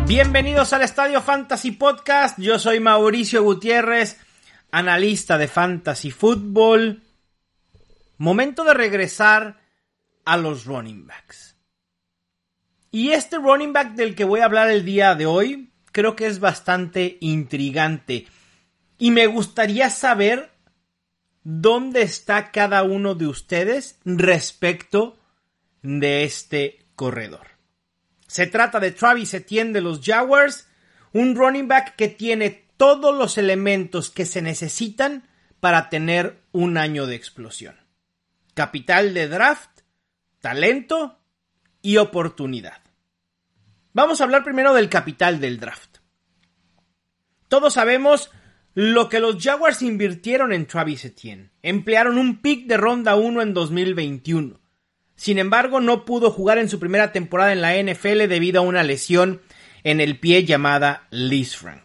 Bienvenidos al Estadio Fantasy Podcast. Yo soy Mauricio Gutiérrez, analista de Fantasy Football. Momento de regresar a los running backs. Y este running back del que voy a hablar el día de hoy, creo que es bastante intrigante. Y me gustaría saber dónde está cada uno de ustedes respecto de este corredor. Se trata de Travis Etienne de los Jaguars, un running back que tiene todos los elementos que se necesitan para tener un año de explosión. Capital de draft, talento y oportunidad. Vamos a hablar primero del capital del draft. Todos sabemos lo que los Jaguars invirtieron en Travis Etienne. Emplearon un pick de ronda 1 en 2021. Sin embargo, no pudo jugar en su primera temporada en la NFL debido a una lesión en el pie llamada Lisfranc.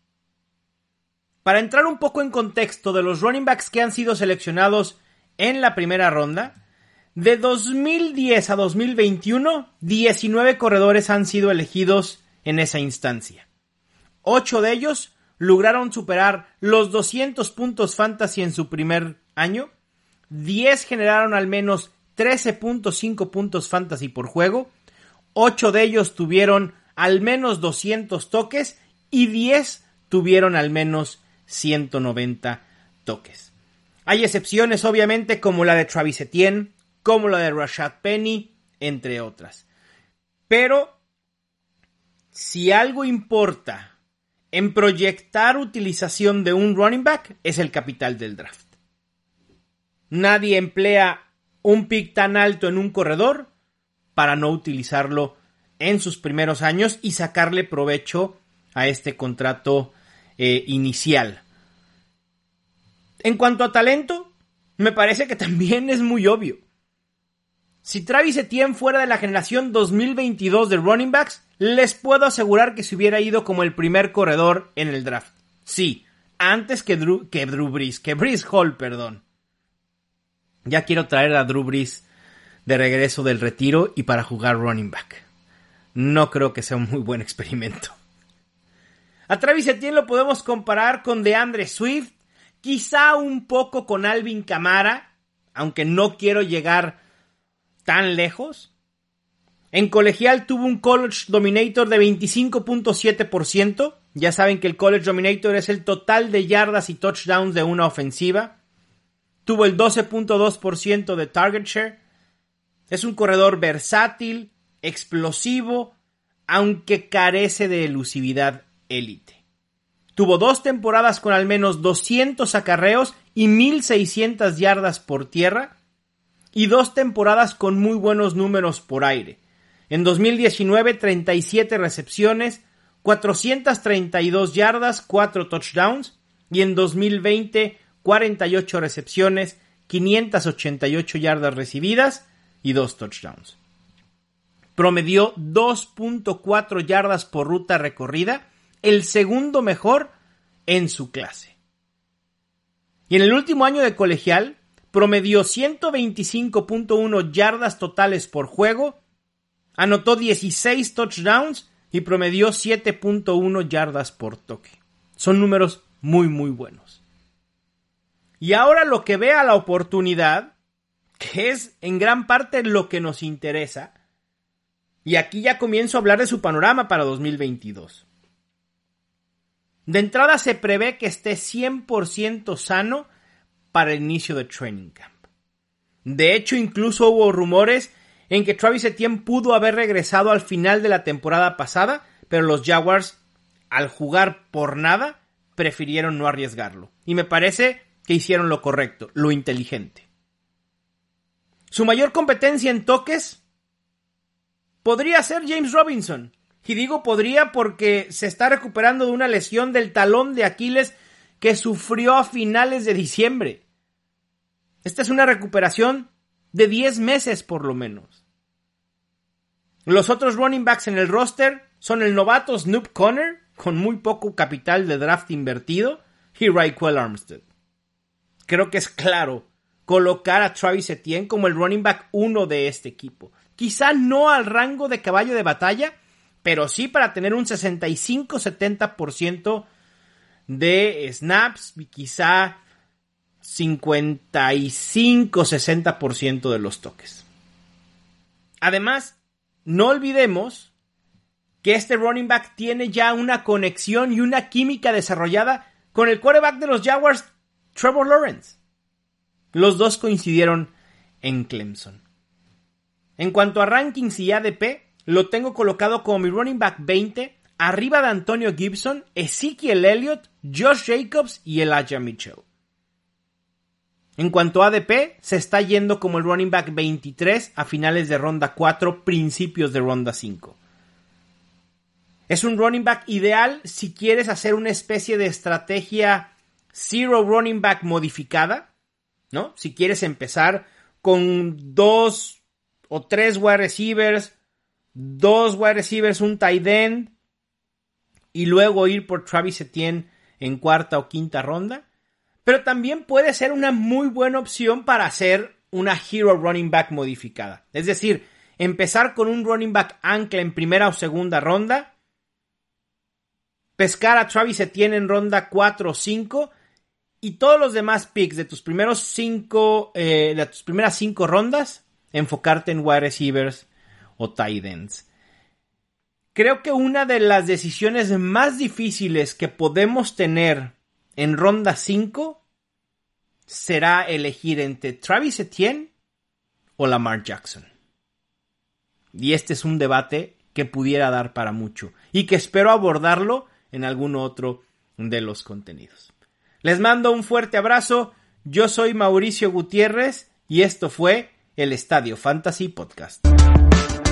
Para entrar un poco en contexto de los running backs que han sido seleccionados en la primera ronda, de 2010 a 2021, 19 corredores han sido elegidos en esa instancia. 8 de ellos lograron superar los 200 puntos fantasy en su primer año, 10 generaron al menos 13.5 puntos fantasy por juego, 8 de ellos tuvieron al menos 200 toques y 10 tuvieron al menos 190 toques. Hay excepciones obviamente como la de Travis Etienne, como la de Rashad Penny, entre otras. Pero si algo importa en proyectar utilización de un running back es el capital del draft. Nadie emplea un pick tan alto en un corredor para no utilizarlo en sus primeros años y sacarle provecho a este contrato inicial. En cuanto a talento, me parece que también es muy obvio. Si Travis Etienne fuera de la generación 2022 de running backs, les puedo asegurar que se hubiera ido como el primer corredor en el draft. Sí, antes que Breece Hall, perdón. Ya quiero traer a Drew Brees de regreso del retiro y para jugar running back. No creo que sea un muy buen experimento. A Travis Etienne lo podemos comparar con DeAndre Swift, quizá un poco con Alvin Kamara, aunque no quiero llegar tan lejos. En colegial tuvo un College Dominator de 25.7%. Ya saben que el College Dominator es el total de yardas y touchdowns de una ofensiva. Tuvo el 12.2% de target share. Es un corredor versátil, explosivo, aunque carece de elusividad élite. Tuvo 2 temporadas con al menos 200 acarreos y 1,600 yardas por tierra. Y 2 temporadas con muy buenos números por aire. En 2019, 37 recepciones, 432 yardas, 4 touchdowns. Y en 2020, 48 recepciones, 588 yardas recibidas y 2 touchdowns. Promedió 2.4 yardas por ruta recorrida, el segundo mejor en su clase. Y en el último año de colegial, promedió 125.1 yardas totales por juego, anotó 16 touchdowns y promedió 7.1 yardas por toque. Son números muy muy buenos. Y ahora lo que vea la oportunidad, que es en gran parte lo que nos interesa, y aquí ya comienzo a hablar de su panorama para 2022. De entrada se prevé que esté 100% sano para el inicio de training camp. De hecho, incluso hubo rumores en que Travis Etienne pudo haber regresado al final de la temporada pasada, pero los Jaguars, al jugar por nada, prefirieron no arriesgarlo. Y me parece que hicieron lo correcto, lo inteligente. Su mayor competencia en toques podría ser James Robinson. Y digo podría porque se está recuperando de una lesión del talón de Aquiles que sufrió a finales de diciembre. Esta es una recuperación de 10 meses por lo menos. Los otros running backs en el roster son el novato Snoop Conner, con muy poco capital de draft invertido, y Ryquell Armstead. Creo que es claro colocar a Travis Etienne como el running back 1 de este equipo. Quizá no al rango de caballo de batalla, pero sí para tener un 65-70% de snaps y quizá 55-60% de los toques. Además, no olvidemos que este running back tiene ya una conexión y una química desarrollada con el quarterback de los Jaguars, Trevor Lawrence. Los dos coincidieron en Clemson. En cuanto a rankings y ADP, lo tengo colocado como mi running back 20, arriba de Antonio Gibson, Ezekiel Elliott, Josh Jacobs y Elijah Mitchell. En cuanto a ADP, se está yendo como el running back 23 a finales de ronda 4, principios de ronda 5. Es un running back ideal si quieres hacer una especie de estrategia zero running back modificada, ¿no? Si quieres empezar con 2 o 3 wide receivers, 2 wide receivers, un tight end, y luego ir por Travis Etienne en cuarta o quinta ronda. Pero también puede ser una muy buena opción para hacer una hero running back modificada. Es decir, empezar con un running back ancla en primera o segunda ronda, pescar a Travis Etienne en ronda 4 o 5 y todos los demás picks de tus primeras 5 rondas, enfocarte en wide receivers o tight ends. Creo que una de las decisiones más difíciles que podemos tener en ronda 5 será elegir entre Travis Etienne o Lamar Jackson. Y este es un debate que pudiera dar para mucho y que espero abordarlo en algún otro de los contenidos. Les mando un fuerte abrazo. Yo soy Mauricio Gutiérrez y esto fue el Estadio Fantasy Podcast.